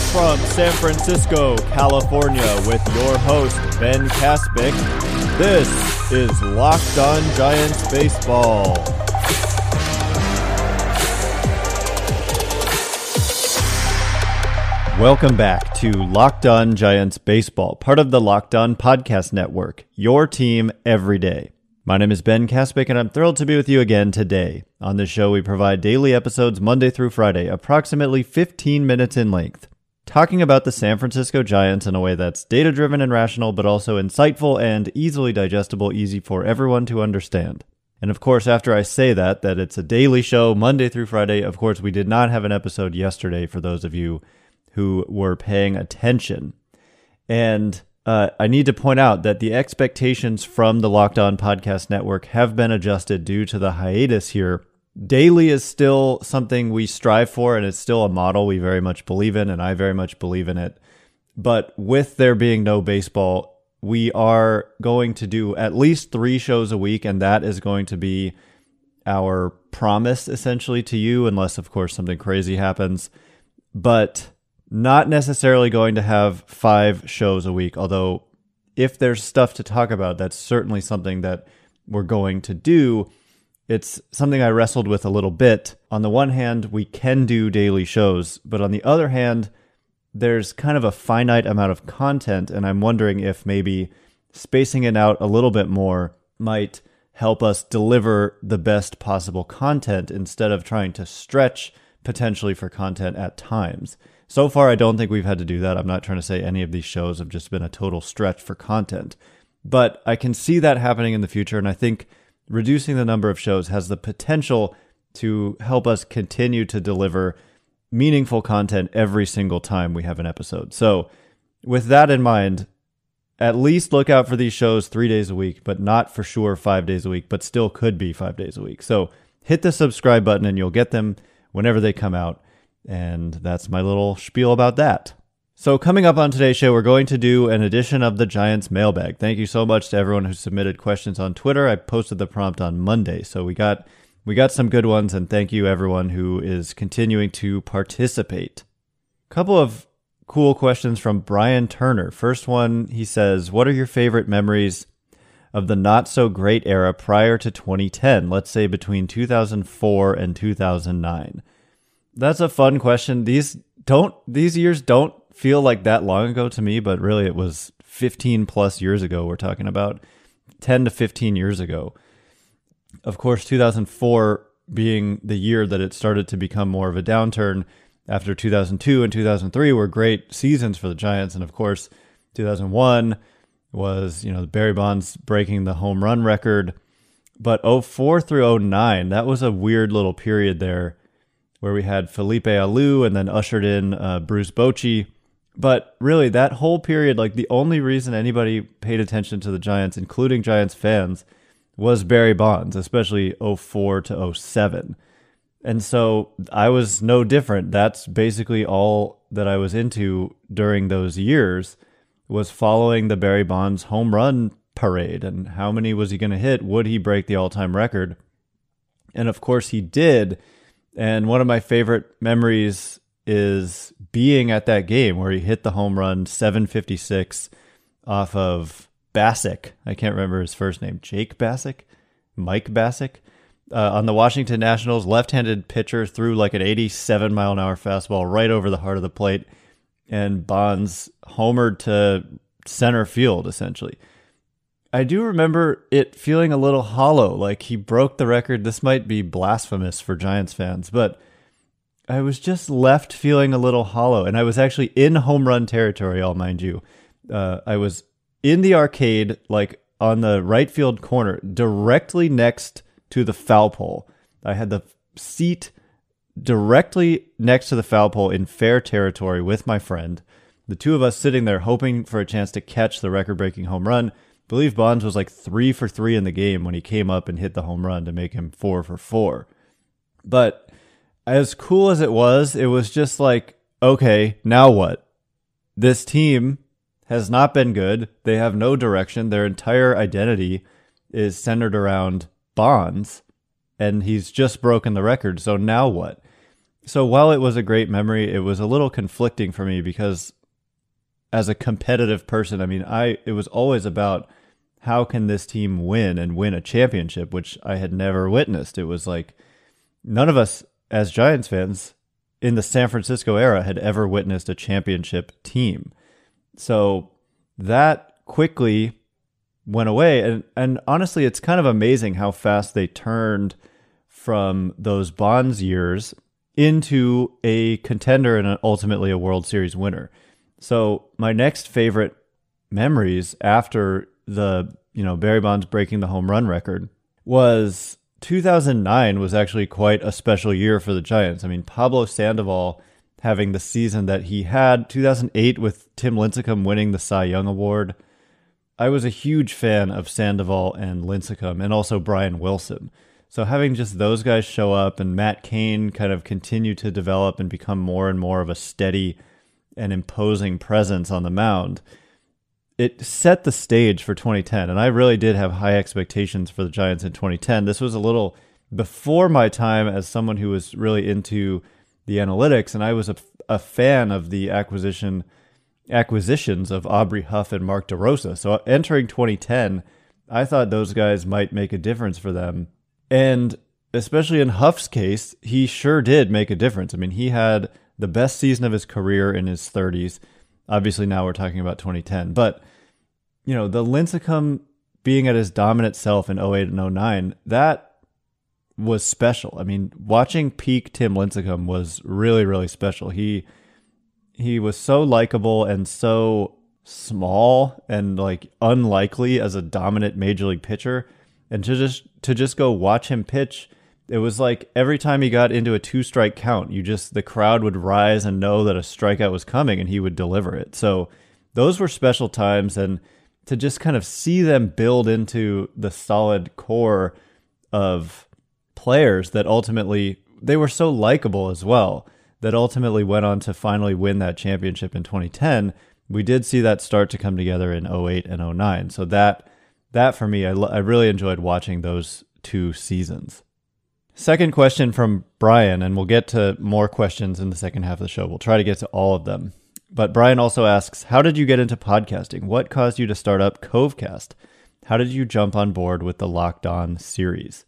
from San Francisco, California, with your host, Ben Kaspick. This is Locked On Giants Baseball. Welcome back to Locked On Giants Baseball, part of the Locked On Podcast Network, your team every day. My name is Ben Kaspick, and I'm thrilled to be with you again today. On this show, we provide daily episodes Monday through Friday, approximately 15 minutes in length, talking about the San Francisco Giants in a way that's data-driven and rational, but also insightful and easily digestible, easy for everyone to understand. And of course, after I say that it's a daily show, Monday through Friday, of course, we did not have an episode yesterday for those of you who were paying attention. And I need to point out that the expectations from the Locked On Podcast Network have been adjusted due to the hiatus here. Daily is still something we strive for, and it's still a model we very much believe in, and I very much believe in it. But with there being no baseball, we are going to do at least 3 shows a week, and that is going to be our promise, essentially, to you, unless, of course, something crazy happens. But not necessarily going to have 5 shows a week, although if there's stuff to talk about, that's certainly something that we're going to do. It's something I wrestled with a little bit. On the one hand, we can do daily shows, but on the other hand, there's kind of a finite amount of content, and I'm wondering if maybe spacing it out a little bit more might help us deliver the best possible content instead of trying to stretch potentially for content at times. So far, I don't think we've had to do that. I'm not trying to say any of these shows have just been a total stretch for content. But I can see that happening in the future, and I think reducing the number of shows has the potential to help us continue to deliver meaningful content every single time we have an episode. So with that in mind, at least look out for these shows 3 days a week, but not for sure 5 days a week, but still could be 5 days a week. So hit the subscribe button and you'll get them whenever they come out. And that's my little spiel about that. So coming up on today's show, we're going to do an edition of the Giants mailbag. Thank you so much to everyone who submitted questions on Twitter. I posted the prompt on Monday, so we got some good ones, and thank you everyone who is continuing to participate. A couple of cool questions from Brian Turner. First one, he says, what are your favorite memories of the not-so-great era prior to 2010, let's say between 2004 and 2009? That's a fun question. These years don't feel like that long ago to me, but really it was 15 plus years ago. We're talking about 10 to 15 years ago. Of course, 2004 being the year that it started to become more of a downturn after 2002 and 2003 were great seasons for the Giants. And of course, 2001 was, Barry Bonds breaking the home run record. But 04 through 09, that was a weird little period there, where we had Felipe Alou and then ushered in Bruce Bochy. But really, that whole period, the only reason anybody paid attention to the Giants, including Giants fans, was Barry Bonds, especially 04 to 07. And so I was no different. That's basically all that I was into during those years, was following the Barry Bonds home run parade. And how many was he going to hit? Would he break the all-time record? And of course he did. And one of my favorite memories is being at that game where he hit the home run 756 off of Bassick. I can't remember his first name. Jake Bassick? Mike Bassick? On the Washington Nationals, left-handed pitcher threw an 87-mile-an-hour fastball right over the heart of the plate, and Bonds homered to center field, essentially. I do remember it feeling a little hollow, like he broke the record. This might be blasphemous for Giants fans, but I was just left feeling a little hollow. And I was actually in home run territory, I'll mind you. I was in the arcade, on the right field corner, directly next to the foul pole. I had the seat directly next to the foul pole in fair territory with my friend. The two of us sitting there hoping for a chance to catch the record-breaking home run. I believe Bonds was 3 for 3 in the game when he came up and hit the home run to make him 4 for 4. But as cool as it was just okay, now what? This team has not been good. They have no direction. Their entire identity is centered around Bonds, and he's just broken the record. So now what? So while it was a great memory, it was a little conflicting for me because as a competitive person, I mean, it was always about how can this team win and win a championship, which I had never witnessed. It was like none of us as Giants fans in the San Francisco era had ever witnessed a championship team. So that quickly went away. And honestly, it's kind of amazing how fast they turned from those Bonds years into a contender and ultimately a World Series winner. So my next favorite memories after the, Barry Bonds breaking the home run record was 2009 was actually quite a special year for the Giants. I mean, Pablo Sandoval having the season that he had, 2008 with Tim Lincecum winning the Cy Young Award. I was a huge fan of Sandoval and Lincecum and also Brian Wilson. So having just those guys show up and Matt Cain kind of continue to develop and become more and more of a steady and imposing presence on the mound, it set the stage for 2010. And I really did have high expectations for the Giants in 2010. This was a little before my time as someone who was really into the analytics, and I was a fan of the acquisitions of Aubrey Huff and Mark DeRosa. So entering 2010, I thought those guys might make a difference for them. And especially in Huff's case, he sure did make a difference. I mean, he had the best season of his career in his 30s. Obviously, now we're talking about 2010. But, the Lincecum being at his dominant self in 08 and 09, that was special. I mean, watching peak Tim Lincecum was really, really special. He was so likable and so small and like unlikely as a dominant major league pitcher. And to just go watch him pitch, it was like every time he got into a 2-strike count, the crowd would rise and know that a strikeout was coming and he would deliver it. So those were special times, and to just kind of see them build into the solid core of players that ultimately, they were so likable as well, that ultimately went on to finally win that championship in 2010. We did see that start to come together in 08 and 09. So that for me, I really enjoyed watching those two seasons. Second question from Brian, and we'll get to more questions in the second half of the show. We'll try to get to all of them. But Brian also asks, how did you get into podcasting? What caused you to start up Covecast? How did you jump on board with the Locked On series?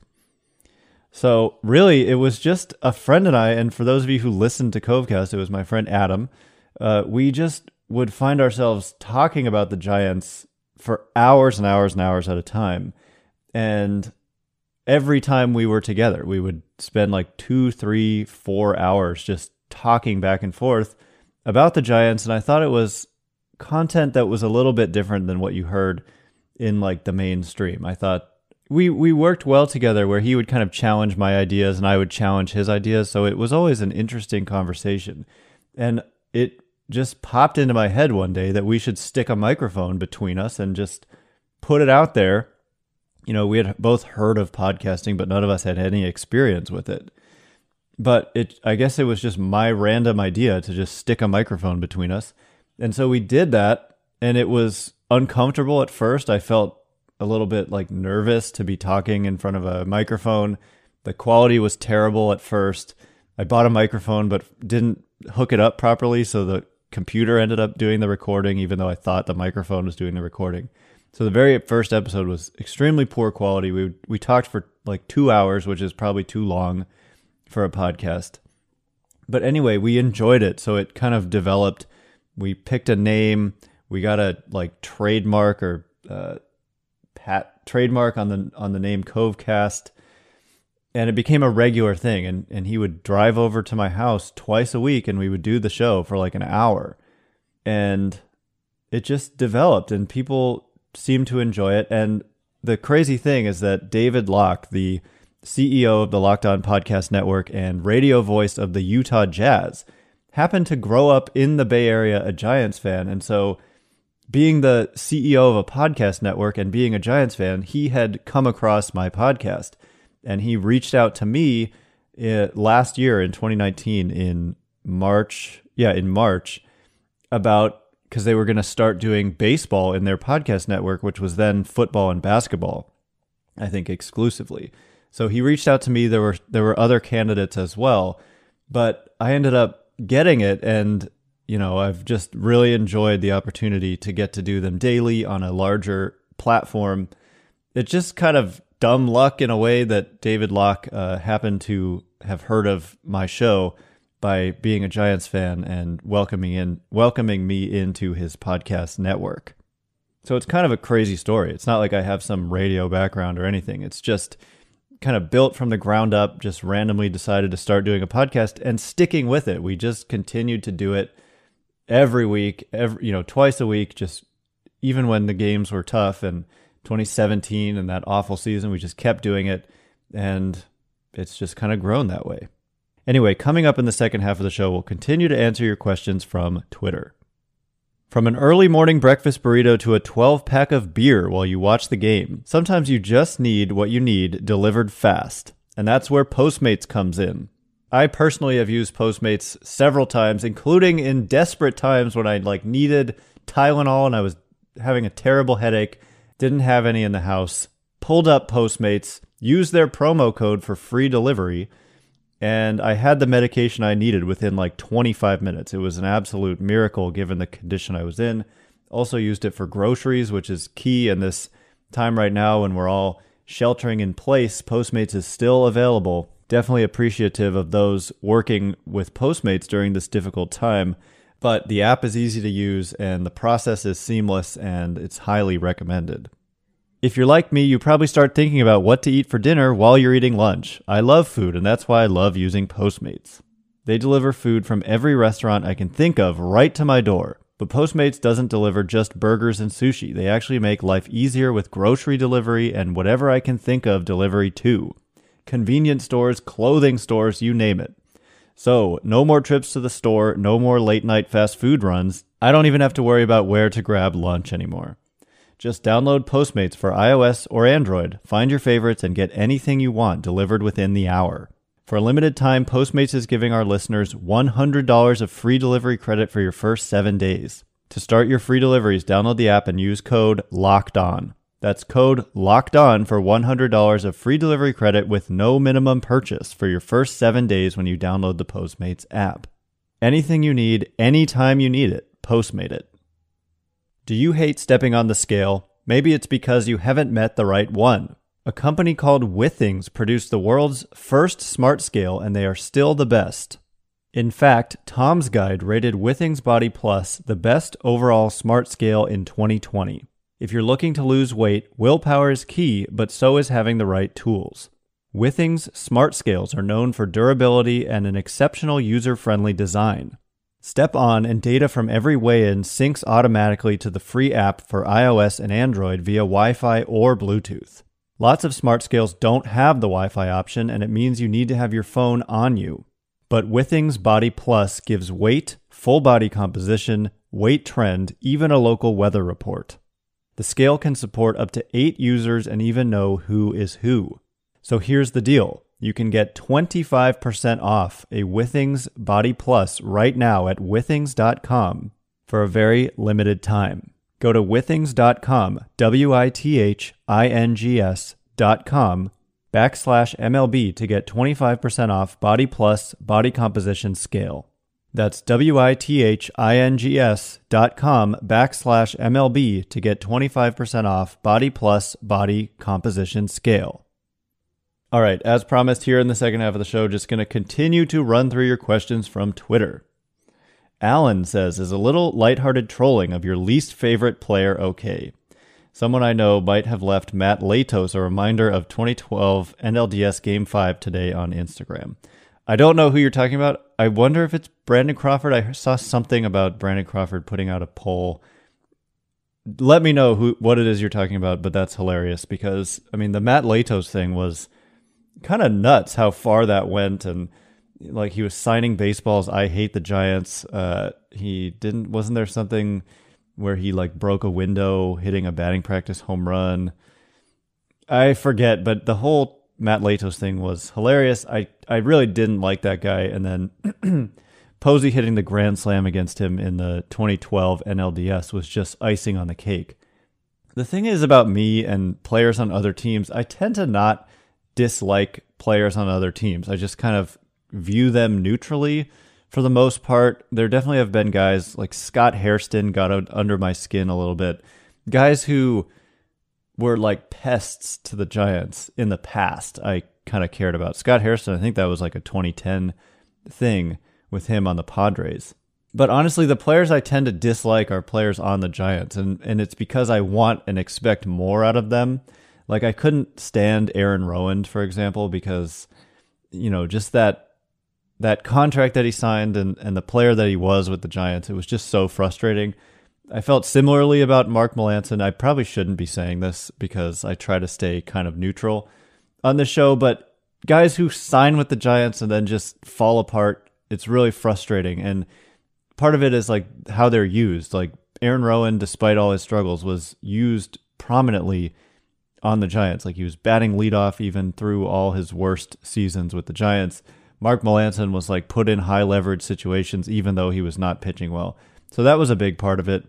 So really, it was just a friend and I, and for those of you who listened to Covecast, it was my friend Adam. We just would find ourselves talking about the Giants for hours and hours and hours at a time. And every time we were together, we would spend like 2, 3, 4 hours just talking back and forth about the Giants. And I thought it was content that was a little bit different than what you heard in like the mainstream. I thought we worked well together, where he would kind of challenge my ideas and I would challenge his ideas. So it was always an interesting conversation. And it just popped into my head one day that we should stick a microphone between us and just put it out there. We had both heard of podcasting, but none of us had any experience with it. But I guess it was just my random idea to just stick a microphone between us. And so we did that, and it was uncomfortable at first. I felt a little bit like nervous to be talking in front of a microphone. The quality was terrible at first. I bought a microphone, but didn't hook it up properly, so the computer ended up doing the recording, even though I thought the microphone was doing the recording. So the very first episode was extremely poor quality. We talked for like 2 hours, which is probably too long for a podcast. But anyway, we enjoyed it. So it kind of developed. We picked a name. We got a like trademark or trademark on the name Covecast. And it became a regular thing. And he would drive over to my house twice a week and we would do the show for like an hour. And it just developed and people seemed to enjoy it. And the crazy thing is that David Locke, the CEO of the Locked On Podcast Network and radio voice of the Utah Jazz, happened to grow up in the Bay Area, a Giants fan. And so being the CEO of a podcast network and being a Giants fan, he had come across my podcast. And he reached out to me last year in 2019 in March, about because they were going to start doing baseball in their podcast network, which was then football and basketball, I think exclusively. So he reached out to me. There were other candidates as well, but I ended up getting it, and I've just really enjoyed the opportunity to get to do them daily on a larger platform. It's just kind of dumb luck in a way that David Locke happened to have heard of my show by being a Giants fan and welcoming me into his podcast network. So it's kind of a crazy story. It's not like I have some radio background or anything. It's just kind of built from the ground up, just randomly decided to start doing a podcast and sticking with it. We just continued to do it every week, twice a week, just even when the games were tough. And 2017 and that awful season, we just kept doing it, and it's just kind of grown that way. Anyway, coming up in the second half of the show, we'll continue to answer your questions from Twitter. From an early morning breakfast burrito to a 12-pack of beer while you watch the game, sometimes you just need what you need delivered fast, and that's where Postmates comes in. I personally have used Postmates several times, including in desperate times when I needed Tylenol and I was having a terrible headache, didn't have any in the house, pulled up Postmates, used their promo code for free delivery, and I had the medication I needed within 25 minutes. It was an absolute miracle given the condition I was in. Also used it for groceries, which is key in this time right now when we're all sheltering in place. Postmates is still available. Definitely appreciative of those working with Postmates during this difficult time. But the app is easy to use and the process is seamless, and it's highly recommended. If you're like me, you probably start thinking about what to eat for dinner while you're eating lunch. I love food, and that's why I love using Postmates. They deliver food from every restaurant I can think of right to my door. But Postmates doesn't deliver just burgers and sushi. They actually make life easier with grocery delivery and whatever I can think of delivery too. Convenience stores, clothing stores, you name it. So, no more trips to the store, no more late night fast food runs. I don't even have to worry about where to grab lunch anymore. Just download Postmates for iOS or Android, find your favorites, and get anything you want delivered within the hour. For a limited time, Postmates is giving our listeners $100 of free delivery credit for your first 7 days. To start your free deliveries, download the app and use code LOCKEDON. That's code LOCKEDON for $100 of free delivery credit with no minimum purchase for your first 7 days when you download the Postmates app. Anything you need, anytime you need it, Postmate it. Do you hate stepping on the scale? Maybe it's because you haven't met the right one. A company called Withings produced the world's first smart scale, and they are still the best. In fact, Tom's Guide rated Withings Body Plus the best overall smart scale in 2020. If you're looking to lose weight, willpower is key, but so is having the right tools. Withings smart scales are known for durability and an exceptional user-friendly design. Step on and data from every weigh-in syncs automatically to the free app for iOS and Android via Wi-Fi or Bluetooth. Lots of smart scales don't have the Wi-Fi option, and it means you need to have your phone on you. But Withings Body Plus gives weight, full body composition, weight trend, even a local weather report. The scale can support up to 8 users and even know who is who. So here's the deal. You can get 25% off a Withings Body Plus right now at withings.com for a very limited time. Go to withings.com, withings.com/MLB to get 25% off Body Plus Body Composition Scale. That's withings.com/MLB to get 25% off Body Plus Body Composition Scale. All right, as promised here in the second half of the show, just going to continue to run through your questions from Twitter. Alan says, is a little lighthearted trolling of your least favorite player okay? Someone I know might have left Matt Latos a reminder of 2012 NLDS Game 5 today on Instagram. I don't know who you're talking about. I wonder if it's Brandon Crawford. I saw something about Brandon Crawford putting out a poll. Let me know what it is you're talking about, but that's hilarious because, the Matt Latos thing was kind of nuts how far that went, and he was signing baseballs. I hate the Giants. Wasn't there something where he broke a window hitting a batting practice home run? I forget, but the whole Matt Latos thing was hilarious. I really didn't like that guy. And then Posey hitting the grand slam against him in the 2012 NLDS was just icing on the cake. The thing is about me and players on other teams, I tend to not dislike players on other teams. I just kind of view them neutrally for the most part. There definitely have been guys like Scott Hairston got under my skin a little bit. Guys who were like pests to the Giants in the past, I kind of cared about. Scott Hairston, I think that was like a 2010 thing with him on the Padres. But honestly, the players I tend to dislike are players on the Giants, and it's because I want and expect more out of them. Like, I couldn't stand Aaron Rowand, for example, because, just that contract that he signed and the player that he was with the Giants, it was just so frustrating. I felt similarly about Mark Melancon. I probably shouldn't be saying this because I try to stay kind of neutral on the show, but guys who sign with the Giants and then just fall apart, it's really frustrating. And part of it is like how they're used. Like Aaron Rowand, despite all his struggles, was used prominently on the Giants. Like he was batting leadoff even through all his worst seasons with the Giants. Mark Melancon was like put in high leverage situations even though he was not pitching well. So that was a big part of it.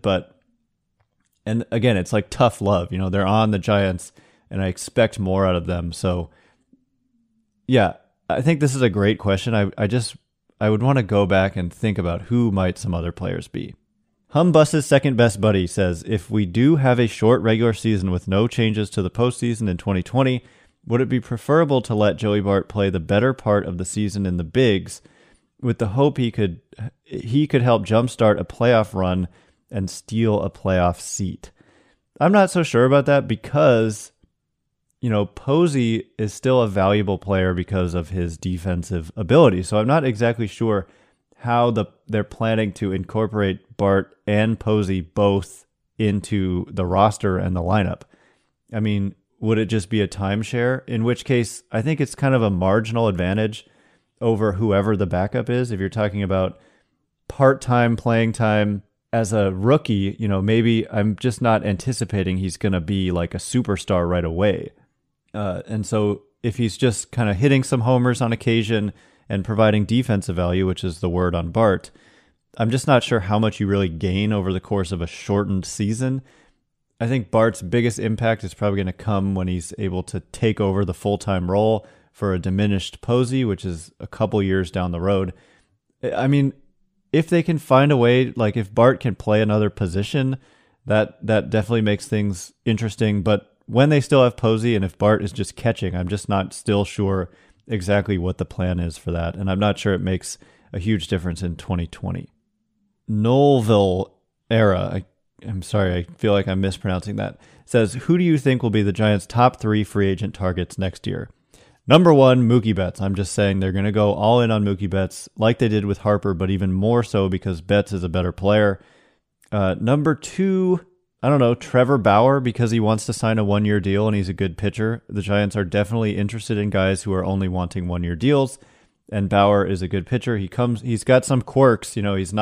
And again, it's like tough love. They're on the Giants and I expect more out of them. So yeah, I think this is a great question. I would want to go back and think about who might some other players be. Humbus's second best buddy says, if we do have a short regular season with no changes to the postseason in 2020, would it be preferable to let Joey Bart play the better part of the season in the bigs with the hope he could help jumpstart a playoff run and steal a playoff seat? I'm not so sure about that because, Posey is still a valuable player because of his defensive ability. So I'm not exactly sure how they're planning to incorporate Bart and Posey both into the roster and the lineup. I mean, would it just be a timeshare? In which case, I think it's kind of a marginal advantage over whoever the backup is. If you're talking about part-time playing time as a rookie, maybe I'm just not anticipating he's going to be like a superstar right away. And so if he's just kind of hitting some homers on occasion and providing defensive value, which is the word on Bart, I'm just not sure how much you really gain over the course of a shortened season. I think Bart's biggest impact is probably going to come when he's able to take over the full-time role for a diminished Posey, which is a couple years down the road. I mean, if they can find a way, like if Bart can play another position, that definitely makes things interesting. But when they still have Posey and if Bart is just catching, I'm just not still sure exactly what the plan is for that. And I'm not sure it makes a huge difference in 2020. Knowleville Era, I'm sorry, I feel like I'm mispronouncing that, says, who do you think will be the Giants' top 3 free agent targets next year? Number 1, Mookie Betts. I'm just saying they're going to go all in on Mookie Betts like they did with Harper, but even more so because Betts is a better player. Number 2, I don't know, Trevor Bauer, because he wants to sign a 1-year deal and he's a good pitcher. The Giants are definitely interested in guys who are only wanting 1-year deals, and Bauer is a good pitcher. He's got some quirks,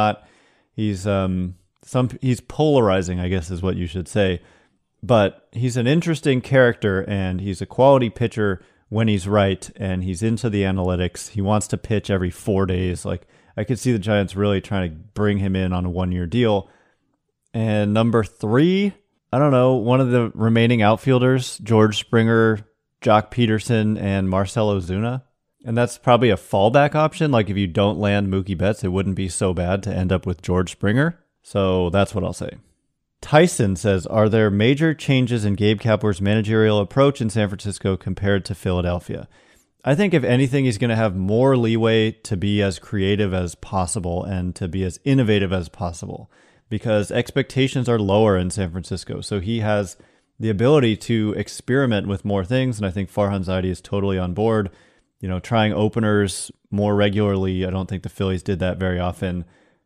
he's polarizing, I guess is what you should say, but he's an interesting character and he's a quality pitcher when he's right, and he's into the analytics. He wants to pitch every 4 days. Like, I could see the Giants really trying to bring him in on a 1-year deal. And number 3, I don't know, one of the remaining outfielders, George Springer, Jock Peterson, and Marcell Ozuna. And that's probably a fallback option. Like if you don't land Mookie Betts, it wouldn't be so bad to end up with George Springer. So that's what I'll say. Tyson says, are there major changes in Gabe Kapler's managerial approach in San Francisco compared to Philadelphia? I think if anything, he's going to have more leeway to be as creative as possible and to be as innovative as possible because expectations are lower in San Francisco. So he has the ability to experiment with more things. And I think Farhan Zaidi is totally on board, trying openers more regularly. I don't think the Phillies did that very often.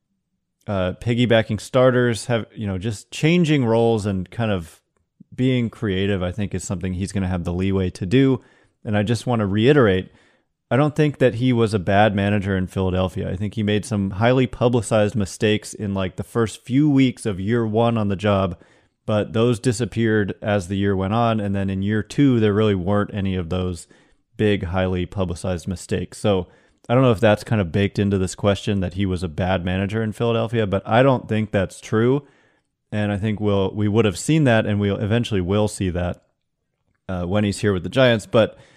Piggybacking starters, just changing roles and kind of being creative, I think is something he's going to have the leeway to do. And I just want to reiterate, I don't think that he was a bad manager in Philadelphia. I think he made some highly publicized mistakes in like the first few weeks of year 1 on the job, but those disappeared as the year went on. And then in year 2, there really weren't any of those big, highly publicized mistakes. So I don't know if that's kind of baked into this question that he was a bad manager in Philadelphia, but I don't think that's true. And I think we would have seen that, and we eventually will see that when he's here with the Giants. But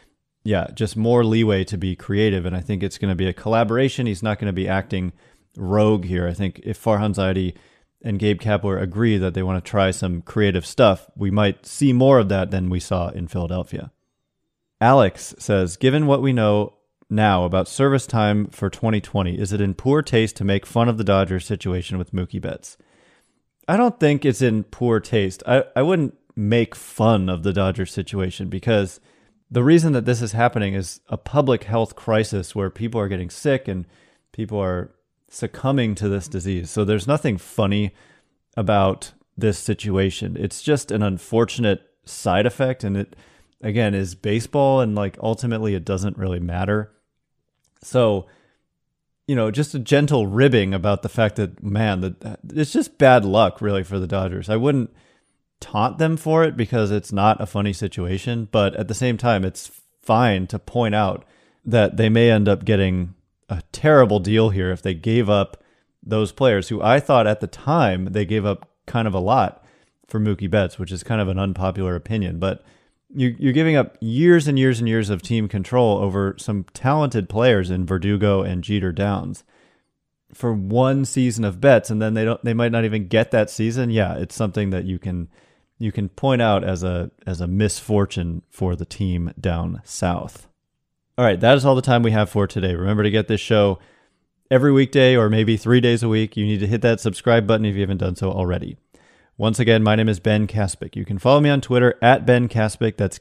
just more leeway to be creative. And I think it's going to be a collaboration. He's not going to be acting rogue here. I think if Farhan Zaidi and Gabe Kapler agree that they want to try some creative stuff, we might see more of that than we saw in Philadelphia. Alex says, given what we know now about service time for 2020, is it in poor taste to make fun of the Dodgers situation with Mookie Betts? I don't think it's in poor taste. I wouldn't make fun of the Dodgers situation, because the reason that this is happening is a public health crisis where people are getting sick and people are succumbing to this disease. So there's nothing funny about this situation. It's just an unfortunate side effect, and it, again, is baseball, and like ultimately it doesn't really matter. So, just a gentle ribbing about the fact that, man, that it's just bad luck really for the Dodgers. I wouldn't taunt them for it because it's not a funny situation, but at the same time, it's fine to point out that they may end up getting a terrible deal here if they gave up those players who I thought at the time they gave up kind of a lot for Mookie Betts, which is kind of an unpopular opinion, but you're giving up years and years and years of team control over some talented players in Verdugo and Jeter Downs for one season of Betts, and then they might not even get that season. Yeah, it's something that you can point out as a misfortune for the team down south. All right, that is all the time we have for today. Remember to get this show every weekday or maybe 3 days a week. You need to hit that subscribe button if you haven't done so already. Once again, my name is Ben Kaspick. You can follow me on Twitter at Ben Kaspick. That's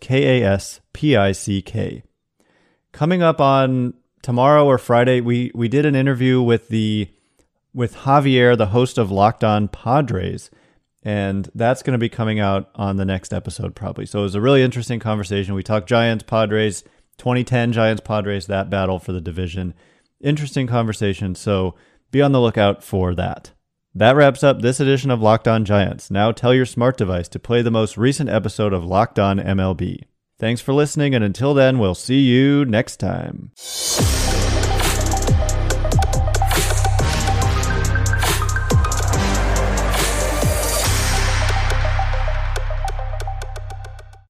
Kaspick. Coming up on tomorrow or Friday, we did an interview with Javier, the host of Locked On Padres, and that's going to be coming out on the next episode probably. So it was a really interesting conversation. We talked Giants, Padres, 2010 Giants, Padres, that battle for the division. Interesting conversation, so be on the lookout for that. That wraps up this edition of Locked On Giants. Now tell your smart device to play the most recent episode of Locked On MLB. Thanks for listening, and until then, we'll see you next time.